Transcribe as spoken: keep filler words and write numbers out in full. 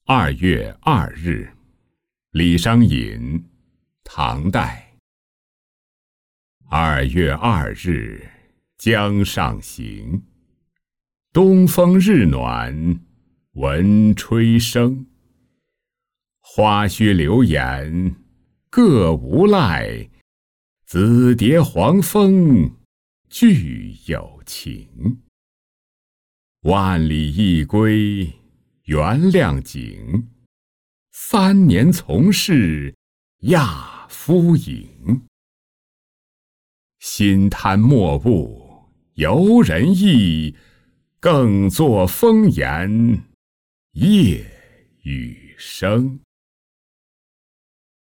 二月二日，李商隐，唐代。二月二日，江上行。东风日暖，闻吹声。花须流言，各无赖。紫蝶黄蜂，俱有情。万里一归，原谅景。三年从事，亚夫影。心贪莫误，游人意。更作风言，夜雨声。